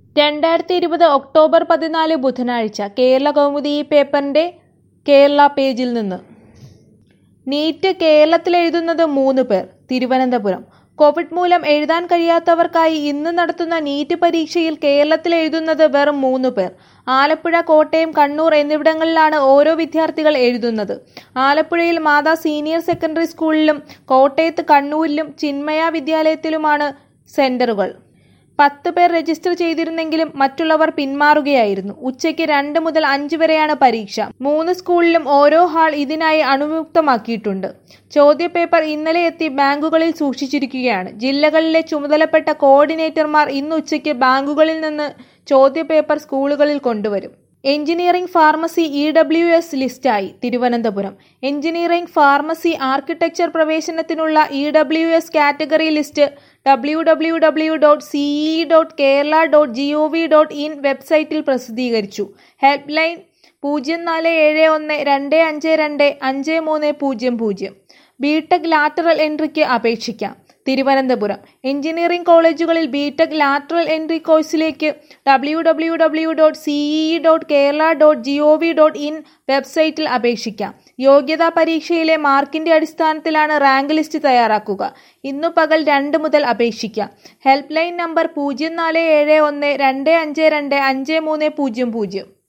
2020 October 14 ബുധനാഴ്ച കേരളകൗമുദി ഈ പേപ്പറിന്റെ കേരള പേജിൽ നിന്ന് നീറ്റ് കേരളത്തിലെഴുതുന്നത് 3 പേർ. തിരുവനന്തപുരം. കോവിഡ് മൂലം എഴുതാൻ കഴിയാത്തവർക്കായി ഇന്ന് നടത്തുന്ന നീറ്റ് പരീക്ഷയിൽ കേരളത്തിലെഴുതുന്നത് വെറും 3 പേർ. ആലപ്പുഴ, കോട്ടയം, കണ്ണൂർ എന്നിവിടങ്ങളിലാണ് ഓരോ വിദ്യാർത്ഥികൾ എഴുതുന്നത്. ആലപ്പുഴയിൽ മാതാ സീനിയർ സെക്കൻഡറി സ്കൂളിലും കോട്ടയത്ത് കണ്ണൂരിലും ചിന്മയ വിദ്യാലയത്തിലുമാണ് സെന്ററുകൾ. 10 പേർ രജിസ്റ്റർ ചെയ്തിരുന്നെങ്കിലും മറ്റുള്ളവർ പിന്മാറുകയായിരുന്നു. ഉച്ചയ്ക്ക് 2 മുതൽ 5 വരെയാണ് പരീക്ഷ. 3 സ്കൂളിലും ഓരോ ഹാൾ ഇതിനായി അണുവിമുക്തമാക്കിയിട്ടുണ്ട്. ചോദ്യപേപ്പർ ഇന്നലെ എത്തി ബാങ്കുകളിൽ സൂക്ഷിച്ചിരിക്കുകയാണ്. ജില്ലകളിലെ ചുമതലപ്പെട്ട കോർഡിനേറ്റർമാർ ഇന്ന് ഉച്ചയ്ക്ക് ബാങ്കുകളിൽ നിന്ന് ചോദ്യപേപ്പർ സ്കൂളുകളിൽ കൊണ്ടുവരും. എഞ്ചിനീയറിംഗ് ഫാർമസി EWS ലിസ്റ്റായി. തിരുവനന്തപുരം. എഞ്ചിനീയറിംഗ് ഫാർമസി ആർക്കിടെക്ചർ പ്രവേശനത്തിനുള്ള EWS കാറ്റഗറി ലിസ്റ്റ് www.ce.kerala.gov.in വെബ്സൈറ്റിൽ പ്രസിദ്ധീകരിച്ചു. Help line 0412525300. ബിടെക് ലാറ്ററൽ എൻട്രിക്ക് അപേക്ഷിക്കാം. തിരുവനന്തപുരം. എഞ്ചിനീയറിംഗ് കോളേജുകളിൽ ബിടെക് ലാറ്ററൽ എൻട്രി കോഴ്സിലേക്ക് www.ce.kerala.gov.in വെബ്സൈറ്റിൽ അപേക്ഷിക്കാം. യോഗ്യതാ പരീക്ഷയിലെ മാർക്കിന്റെ അടിസ്ഥാനത്തിലാണ് റാങ്ക് ലിസ്റ്റ് തയ്യാറാക്കുക. ഇന്നു പകൽ 2 മുതൽ അപേക്ഷിക്കാം. Help line number 047125255300.